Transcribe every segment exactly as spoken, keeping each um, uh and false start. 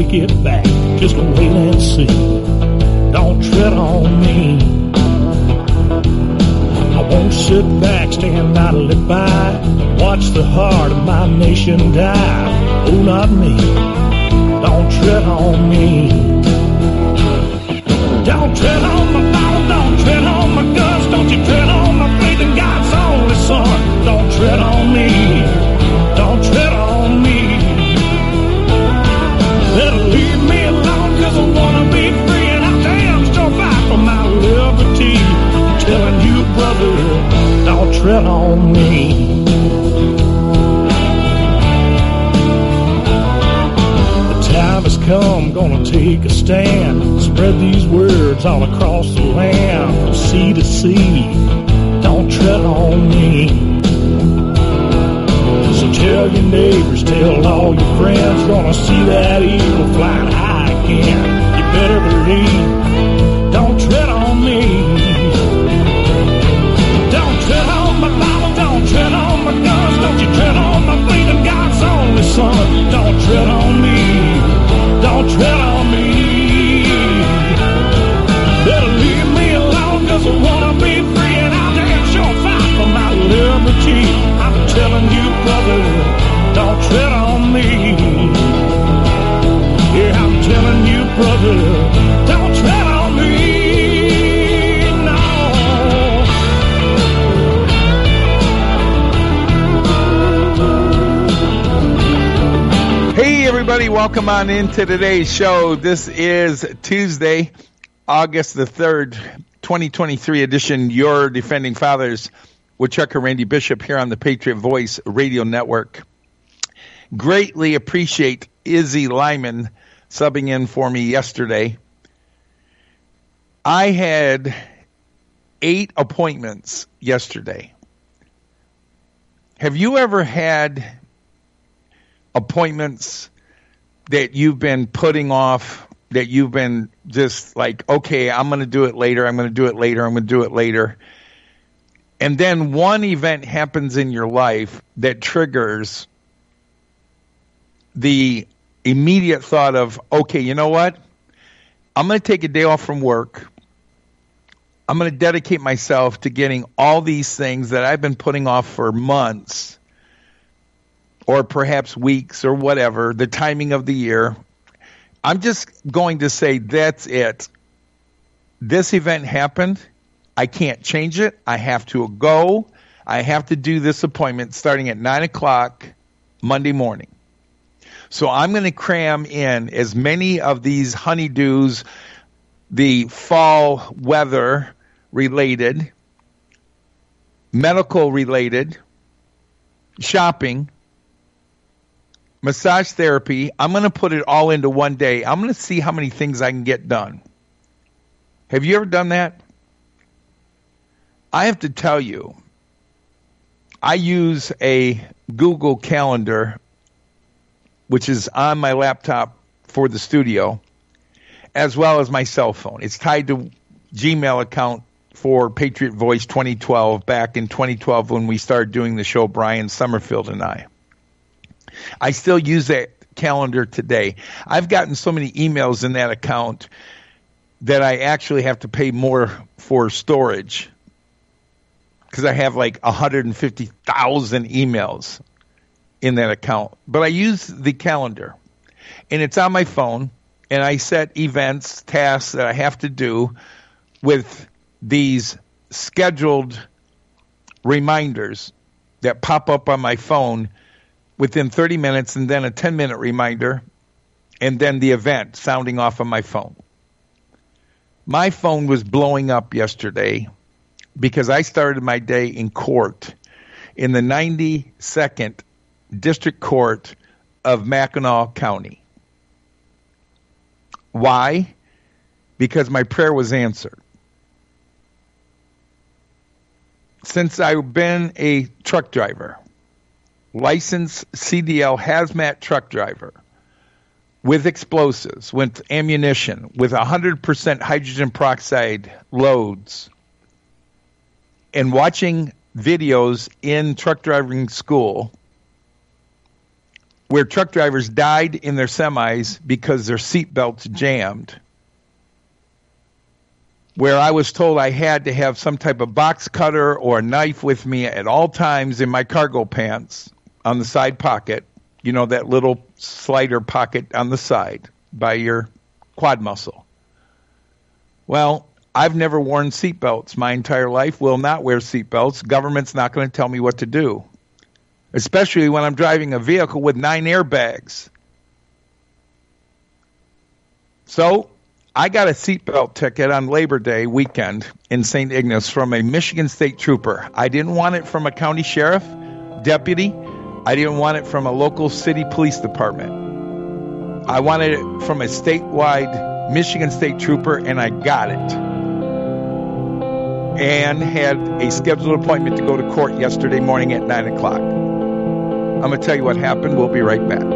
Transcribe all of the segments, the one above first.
take it back. Just wait and see. Don't tread on me. I won't sit back, stand idly by, watch the heart of my nation die. Oh, not me. Don't tread on me. Don't tread on my Bible, don't tread on my guns, don't you tread on my faith in God's only Son. Don't tread on me. Don't tread on me. Better leave me alone, cause I wanna be free, and I damn sure fight for my liberty. I'm telling you, brother, don't tread on me. The time has come, gonna take a stand, spread these words all across the land, from sea to sea. Don't tread on me. So tell your neighbors, tell all your friends, gonna see that eagle flying high again. You better believe, don't tread on me. Don't tread on my Bible, don't tread on my guns, don't you tread on my faith in God's only Son. Don't tread on me, don't tread on me. Better leave me alone, cause I wanna be free, and I'll damn sure fight for my liberty. I'm telling you, brother, don't tread on me. Yeah, I'm telling you, brother, don't tread on me. No. Hey, everybody, welcome on into today's show. This is Tuesday, August the third, twenty twenty-three edition, Your Defending Fathers, with Chuck and Randy Bishop here on the Patriot Voice Radio Network. Greatly appreciate Izzy Lyman subbing in for me yesterday. I had eight appointments yesterday. Have you ever had appointments that you've been putting off, that you've been just like, okay, I'm going to do it later, I'm going to do it later, I'm going to do it later. And then one event happens in your life that triggers the immediate thought of, okay, you know what? I'm going to take a day off from work. I'm going to dedicate myself to getting all these things that I've been putting off for months or perhaps weeks or whatever, the timing of the year. I'm just going to say, that's it. This event happened. I can't change it. I have to go. I have to do this appointment starting at nine o'clock Monday morning. So I'm going to cram in as many of these honeydews, the fall weather related, medical related, shopping, massage therapy. I'm going to put it all into one day. I'm going to see how many things I can get done. Have you ever done that? I have to tell you, I use a Google Calendar, which is on my laptop for the studio, as well as my cell phone. It's tied to Gmail account for Patriot Voice twenty twelve, back in twenty twelve when we started doing the show, Brian Summerfield and I. I still use that calendar today. I've gotten so many emails in that account that I actually have to pay more for storage, because I have like one hundred fifty thousand emails in that account. But I use the calendar, and it's on my phone, and I set events, tasks that I have to do with these scheduled reminders that pop up on my phone within thirty minutes, and then a ten-minute reminder, and then the event sounding off on my phone. My phone was blowing up yesterday because I started my day in court in the ninety-second District Court of Mackinac County. Why? Because my prayer was answered. Since I've been a truck driver, licensed C D L hazmat truck driver, with explosives, with ammunition, with one hundred percent hydrogen peroxide loads, and watching videos in truck driving school, where truck drivers died in their semis because their seatbelts jammed, where I was told I had to have some type of box cutter or a knife with me at all times in my cargo pants on the side pocket, you know, that little slider pocket on the side by your quad muscle. Well, I've never worn seatbelts my entire life, will not wear seatbelts. Government's not going to tell me what to do, especially when I'm driving a vehicle with nine airbags. So I got a seatbelt ticket on Labor Day weekend in Saint Ignace from a Michigan State trooper. I didn't want it from a county sheriff, deputy. I didn't want it from a local city police department. I wanted it from a statewide Michigan State trooper, and I got it. And had a scheduled appointment to go to court yesterday morning at nine o'clock. I'm going to tell you what happened. We'll be right back.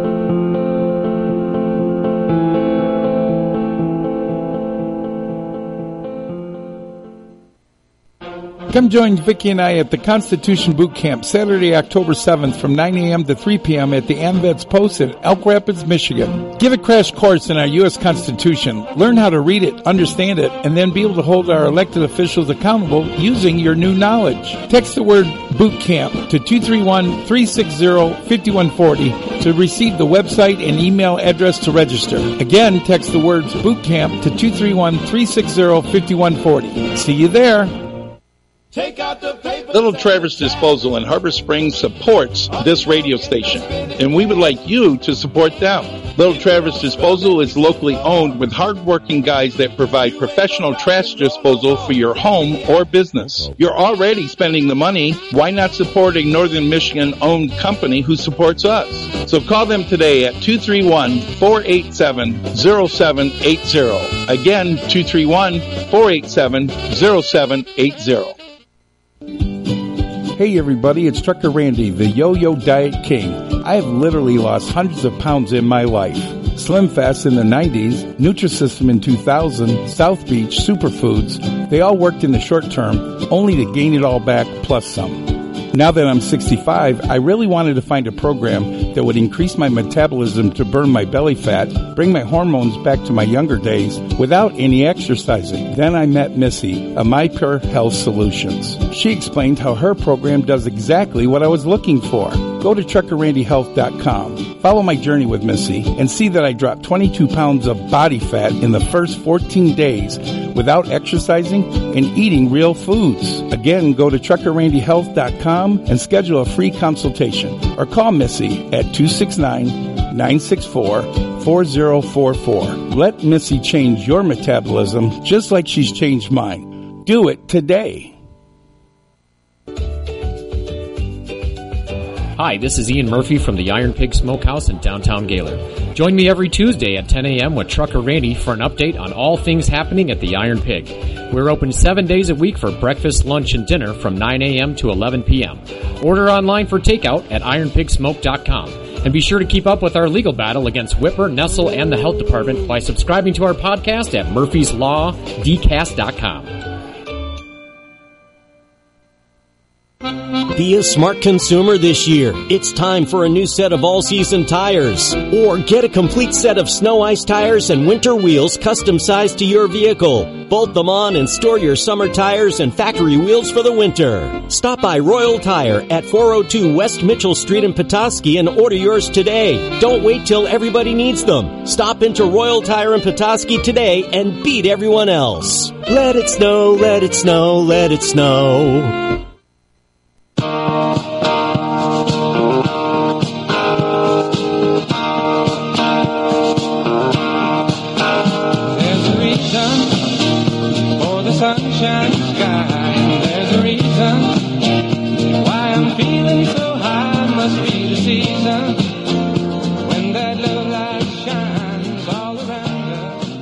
Come join Vicki and I at the Constitution Boot Camp Saturday, October seventh from nine a.m. to three p.m. at the AMVETS Post in Elk Rapids, Michigan. Give a crash course in our U S Constitution. Learn how to read it, understand it, and then be able to hold our elected officials accountable using your new knowledge. Text the word Boot Camp to two three one, three six zero, five one four zero to receive the website and email address to register. Again, text the words Boot Camp to two three one, three six zero, five one four zero. See you there. Take out the paper. Little Traverse Disposal in Harbor Springs supports this radio station, and we would like you to support them. Little Traverse Disposal is locally owned with hard-working guys that provide professional trash disposal for your home or business. You're already spending the money. Why not support a Northern Michigan-owned company who supports us? So call them today at two three one, four eight seven, zero seven eight zero. Again, two three one, four eight seven, zero seven eight zero. Hey everybody, it's Trucker Randy, the Yo-Yo Diet King. I have literally lost hundreds of pounds in my life. Slim Fast in the nineties, Nutrisystem in two thousand, South Beach, Superfoods, they all worked in the short term, only to gain it all back plus some. Now that I'm sixty-five, I really wanted to find a program that would increase my metabolism to burn my belly fat, bring my hormones back to my younger days without any exercising. Then I met Missy, of My Pure Health Solutions. She explained how her program does exactly what I was looking for. Go to trucker randy health dot com. Follow my journey with Missy and see that I dropped twenty-two pounds of body fat in the first fourteen days without exercising and eating real foods. Again, go to trucker randy health dot com and schedule a free consultation or call Missy at two six nine, nine six four, four zero four four. Let Missy change your metabolism just like she's changed mine. Do it today. Hi, this is Ian Murphy from the Iron Pig Smokehouse in downtown Gaylord. Join me every Tuesday at ten a.m. with Trucker Randy for an update on all things happening at the Iron Pig. We're open seven days a week for breakfast, lunch, and dinner from nine a.m. to eleven p.m. Order online for takeout at iron pig smoke dot com. And be sure to keep up with our legal battle against Whipper, Nestle, and the Health Department by subscribing to our podcast at murphys law d cast dot com. Be a smart consumer this year. It's time for a new set of all-season tires. Or get a complete set of snow ice tires and winter wheels custom-sized to your vehicle. Bolt them on and store your summer tires and factory wheels for the winter. Stop by Royal Tire at four oh two West Mitchell Street in Petoskey and order yours today. Don't wait till everybody needs them. Stop into Royal Tire in Petoskey today and beat everyone else. Let it snow, let it snow, let it snow. Sunshine sky, and there's a reason why I'm feeling so high. Must be the season when that love light shines all around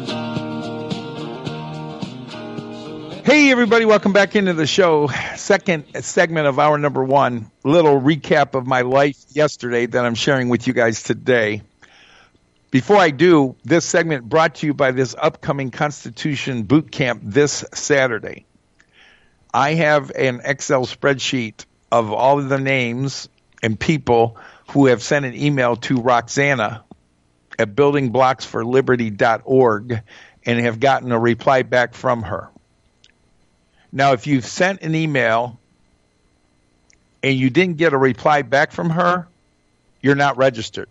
us. Hey everybody, welcome back into the show. Second segment of hour number one. Little recap of my life yesterday that I'm sharing with you guys today. Before I do, this segment brought to you by this upcoming Constitution Boot Camp this Saturday. I have an Excel spreadsheet of all of the names and people who have sent an email to Roxana at building blocks for liberty dot org and have gotten a reply back from her. Now, if you've sent an email and you didn't get a reply back from her, you're not registered.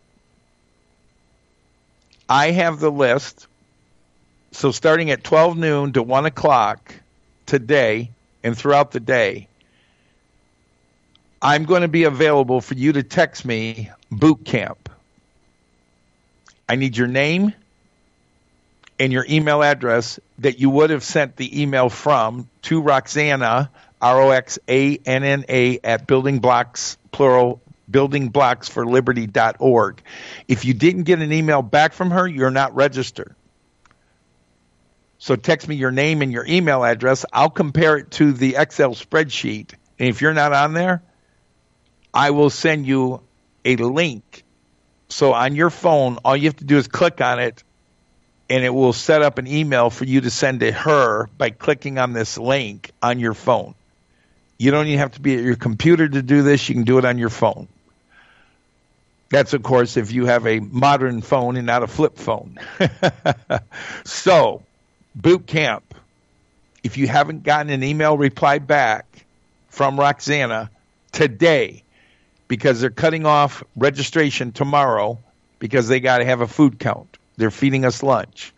I have the list. So starting at twelve noon to one o'clock today and throughout the day, I'm going to be available for you to text me boot camp. I need your name and your email address that you would have sent the email from to Roxana, R O X A N N A, at building blocks, plural, building blocks for liberty dot org. If you didn't get an email back from her, you're not registered. So text me your name and your email address. I'll compare it to the Excel spreadsheet. And if you're not on there, I will send you a link. So on your phone, all you have to do is click on it, and it will set up an email for you to send to her by clicking on this link on your phone. You don't even have to be at your computer to do this. You can do it on your phone. That's, of course, if you have a modern phone and not a flip phone. So, boot camp. If you haven't gotten an email reply back from Roxana today, because they're cutting off registration tomorrow because they got to have a food count. They're feeding us lunch.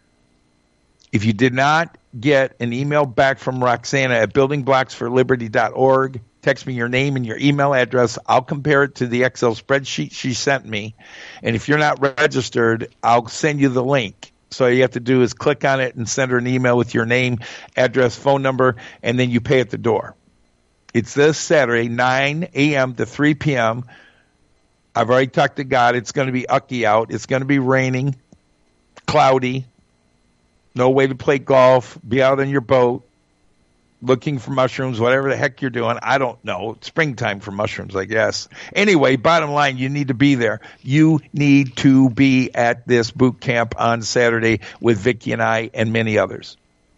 If you did not get an email back from Roxana at building blocks for liberty dot org, text me your name and your email address. I'll compare it to the Excel spreadsheet she sent me. And if you're not registered, I'll send you the link. So all you have to do is click on it and send her an email with your name, address, phone number, and then you pay at the door. It's this Saturday, nine a.m. to three p.m. I've already talked to God. It's going to be ucky out. It's going to be raining, cloudy, no way to play golf, be out on your boat, looking for mushrooms, whatever the heck you're doing. I don't know. It's springtime for mushrooms, I guess. Anyway, bottom line, you need to be there. You need to be at this boot camp on Saturday with Vicki and I and many others.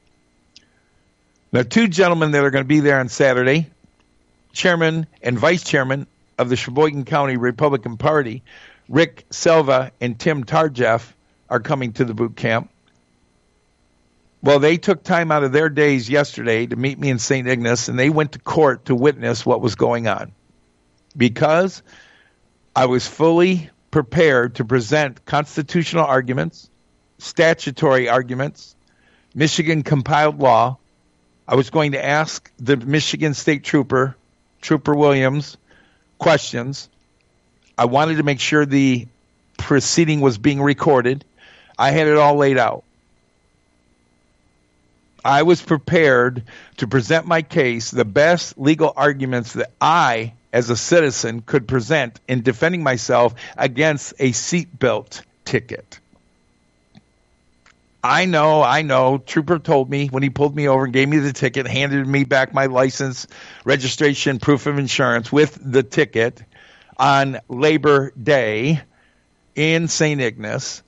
Now, two gentlemen that are going to be there on Saturday, Chairman and Vice Chairman of the Sheboygan County Republican Party, Rick Selva and Tim Tarjeff, are coming to the boot camp. Well, they took time out of their days yesterday to meet me in Saint Ignace, and they went to court to witness what was going on. Because I was fully prepared to present constitutional arguments, statutory arguments, Michigan compiled law, I was going to ask the Michigan State Trooper, Trooper Williams, questions. I wanted to make sure the proceeding was being recorded. I had it all laid out. I was prepared to present my case, the best legal arguments that I, as a citizen, could present in defending myself against a seatbelt ticket. I know, I know. Trooper told me when he pulled me over and gave me the ticket, handed me back my license, registration, proof of insurance with the ticket on Labor Day in Saint Ignace.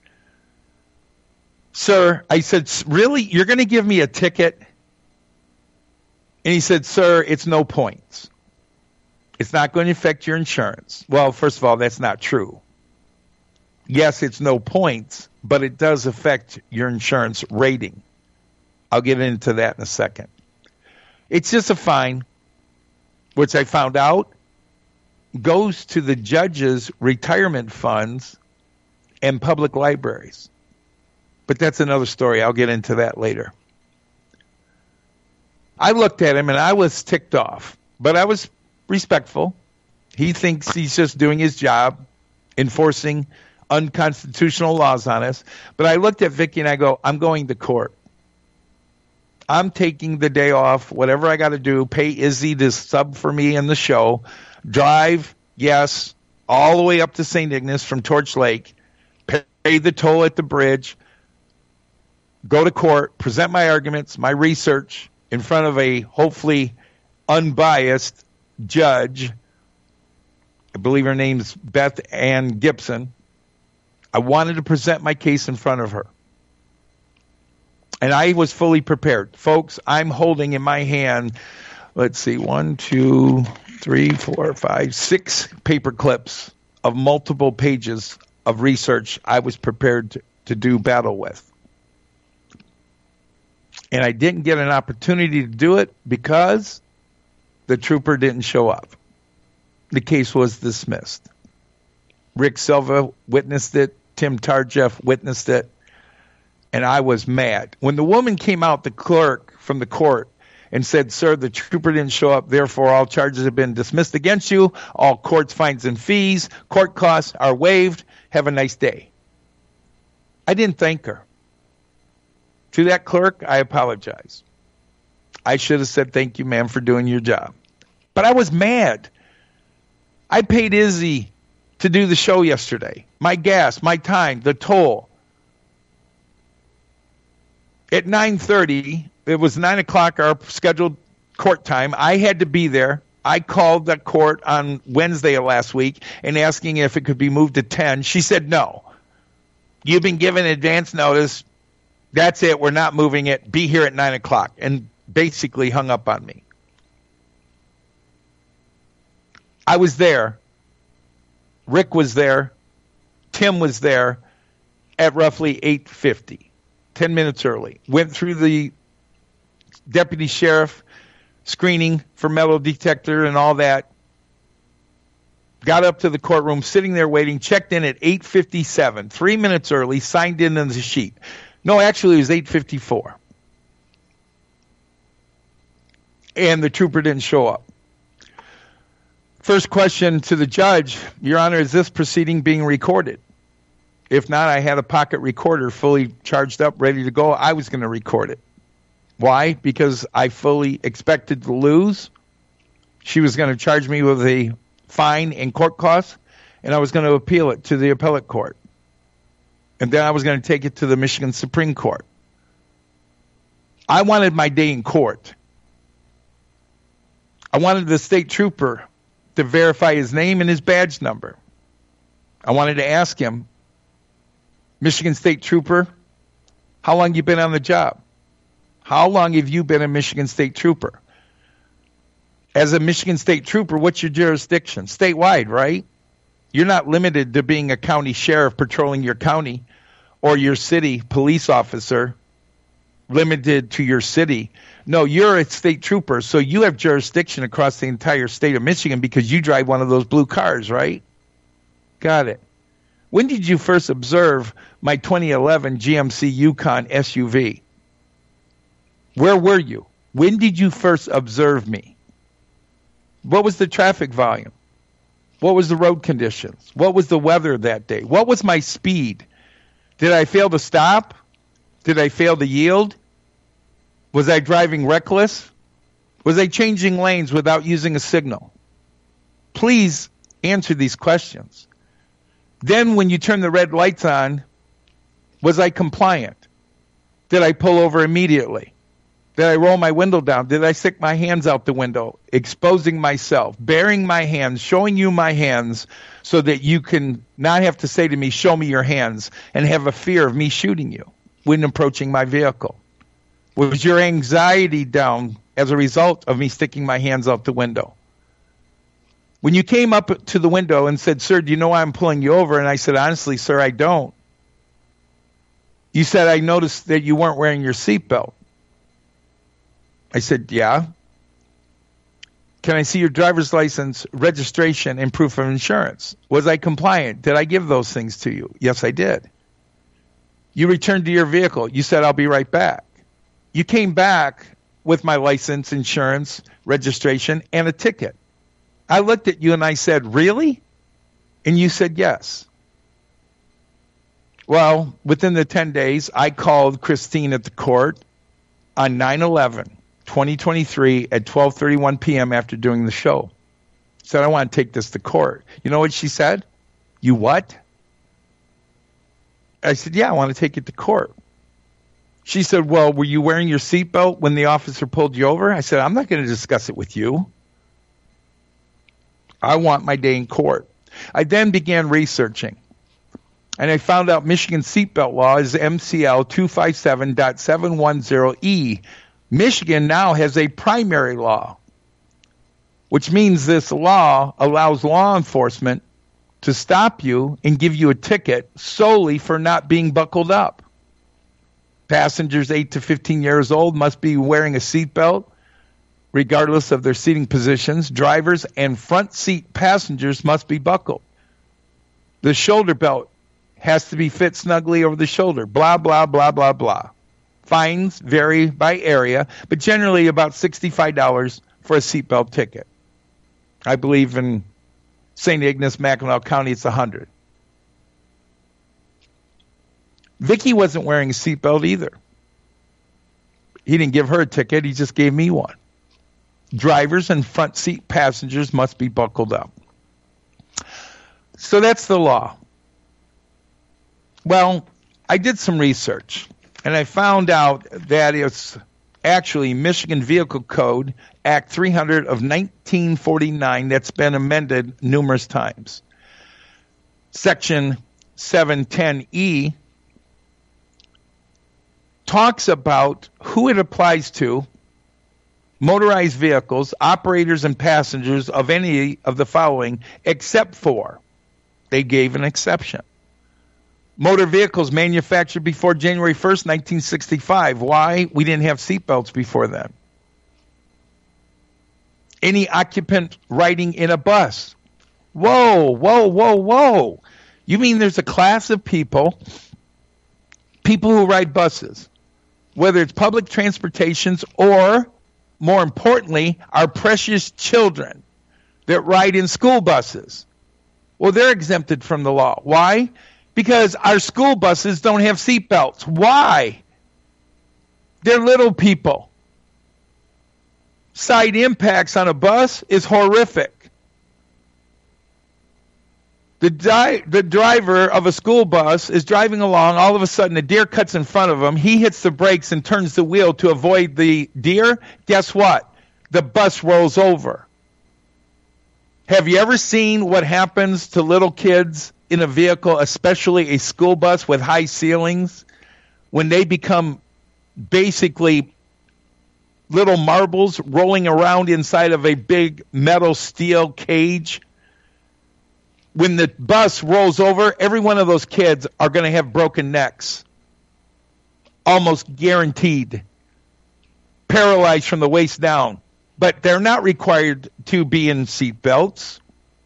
Sir, I said, really? You're going to give me a ticket? And he said, sir, it's no points. It's not going to affect your insurance. Well, first of all, that's not true. Yes, it's no points, but it does affect your insurance rating. I'll get into that in a second. It's just a fine, which I found out goes to the judges' retirement funds and public libraries. But that's another story. I'll get into that later. I looked at him and I was ticked off, but I was respectful. He thinks he's just doing his job, enforcing unconstitutional laws on us. But I looked at Vicki and I go, I'm going to court. I'm taking the day off, whatever I got to do, pay Izzy to sub for me in the show, drive, yes, all the way up to Saint Ignace from Torch Lake, pay the toll at the bridge, go to court, present my arguments, my research in front of a hopefully unbiased judge. I believe her name's Beth Ann Gibson. I wanted to present my case in front of her. And I was fully prepared. Folks, I'm holding in my hand, let's see, one, two, three, four, five, six paper clips of multiple pages of research I was prepared to, to do battle with. And I didn't get an opportunity to do it because the trooper didn't show up. The case was dismissed. Rick Silva witnessed it. Tim Tarjeff witnessed it. And I was mad. When the woman came out, the clerk from the court, and said, sir, the trooper didn't show up, therefore all charges have been dismissed against you. All courts, fines, and fees, court costs are waived. Have a nice day. I didn't thank her. To that clerk, I apologize. I should have said, thank you, ma'am, for doing your job. But I was mad. I paid Izzy to do the show yesterday. My gas, my time, the toll. At nine thirty, it was nine o'clock, our scheduled court time. I had to be there. I called the court on Wednesday of last week and asking if it could be moved to ten. She said no. You've been given advance notice. That's it. We're not moving it. Be here at nine o'clock. And basically hung up on me. I was there. Rick was there. Tim was there at roughly eight fifty. ten minutes early. Went through the deputy sheriff screening for metal detector and all that. Got up to the courtroom, sitting there waiting, checked in at eight fifty-seven, three minutes early, signed in on the sheet. No, actually it was eight fifty-four. And the trooper didn't show up. First question to the judge, Your Honor, is this proceeding being recorded? If not, I had a pocket recorder fully charged up, ready to go. I was going to record it. Why? Because I fully expected to lose. She was going to charge me with a fine and court costs, and I was going to appeal it to the appellate court. And then I was going to take it to the Michigan Supreme Court. I wanted my day in court. I wanted the state trooper to verify his name and his badge number. I wanted to ask him, Michigan State Trooper, how long you been on the job? How long have you been a Michigan State Trooper? As a Michigan State Trooper, what's your jurisdiction? Statewide, right? You're not limited to being a county sheriff patrolling your county or your city police officer limited to your city. No, you're a state trooper, so you have jurisdiction across the entire state of Michigan because you drive one of those blue cars, right? Got it. When did you first observe my twenty eleven G M C Yukon S U V? Where were you? When did you first observe me? What was the traffic volume? What was the road conditions? What was the weather that day? What was my speed? Did I fail to stop? Did I fail to yield? Was I driving reckless? Was I changing lanes without using a signal? Please answer these questions. Then when you turn the red lights on, was I compliant? Did I pull over immediately? Did I roll my window down? Did I stick my hands out the window, exposing myself, baring my hands, showing you my hands so that you can not have to say to me, show me your hands, and have a fear of me shooting you when approaching my vehicle? Was your anxiety down as a result of me sticking my hands out the window? When you came up to the window and said, sir, do you know why I'm pulling you over? And I said, honestly, sir, I don't. You said, I noticed that you weren't wearing your seatbelt. I said, yeah. Can I see your driver's license, registration, and proof of insurance? Was I compliant? Did I give those things to you? Yes, I did. You returned to your vehicle. You said, I'll be right back. You came back with my license, insurance, registration, and a ticket. I looked at you and I said, really? And you said, yes. Well, within the ten days, I called Christine at the court on nine eleven twenty twenty-three at twelve thirty-one p.m. after doing the show. Said, I want to take this to court. You know what she said? You what? I said, yeah, I want to take it to court. She said, well, were you wearing your seatbelt when the officer pulled you over? I said, I'm not going to discuss it with you. I want my day in court. I then began researching, and I found out Michigan seatbelt law is M C L two fifty-seven point seven ten E. Michigan now has a primary law, which means this law allows law enforcement to stop you and give you a ticket solely for not being buckled up. Passengers eight to fifteen years old must be wearing a seatbelt, regardless of their seating positions. Drivers and front seat passengers must be buckled. The shoulder belt has to be fit snugly over the shoulder. Blah, blah, blah, blah, blah. Fines vary by area, but generally about sixty-five dollars for a seatbelt ticket. I believe in Saint Ignace, Mackinac County, it's one hundred dollars. Vicky wasn't wearing a seatbelt either. He didn't give her a ticket. He just gave me one. Drivers and front seat passengers must be buckled up. So that's the law. Well, I did some research, and I found out that it's actually Michigan Vehicle Code, Act three hundred of nineteen forty-nine, that's been amended numerous times. Section seven ten E talks about who it applies to: motorized vehicles, operators, and passengers of any of the following, except for, they gave an exception. Motor vehicles manufactured before January first, nineteen sixty-five. Why? We didn't have seatbelts before then. Any occupant riding in a bus. Whoa, whoa, whoa, whoa. You mean there's a class of people, people who ride buses, whether it's public transportations or, more importantly, our precious children that ride in school buses. Well, they're exempted from the law. Why? Because our school buses don't have seatbelts. Why? They're little people. Side impacts on a bus is horrific. The, di- the driver of a school bus is driving along. All of a sudden, a deer cuts in front of him. He hits the brakes and turns the wheel to avoid the deer. Guess what? The bus rolls over. Have you ever seen what happens to little kids in a vehicle, especially a school bus with high ceilings, when they become basically little marbles rolling around inside of a big metal steel cage? When the bus rolls over, every one of those kids are going to have broken necks. Almost guaranteed. Paralyzed from the waist down. But they're not required to be in seat belts.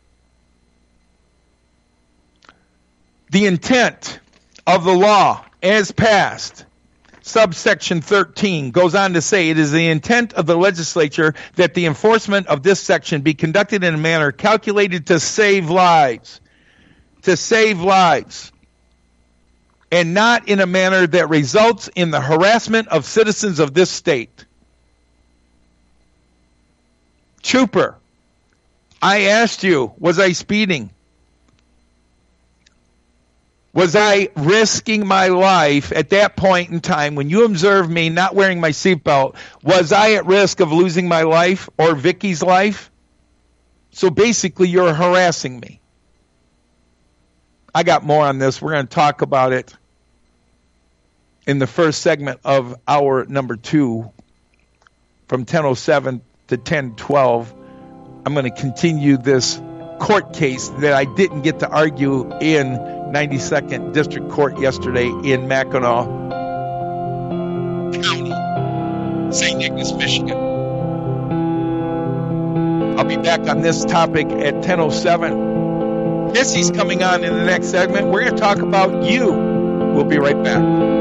The intent of the law as passed, subsection thirteen, goes on to say, it is the intent of the legislature that the enforcement of this section be conducted in a manner calculated to save lives, to save lives, and not in a manner that results in the harassment of citizens of this state. Trooper, I asked you, was I speeding? Was I risking my life at that point in time when you observed me not wearing my seatbelt? Was I at risk of losing my life or Vicky's life? So basically, you're harassing me. I got more on this. We're going to talk about it in the first segment of hour number two from ten oh seven to ten twelve. I'm going to continue this court case that I didn't get to argue in ninety-second District Court yesterday in Mackinac County, Saint Ignace, Michigan. I'll be back on this topic at ten oh seven. Missy's coming on in the next segment. We're going to talk about you. We'll be right back.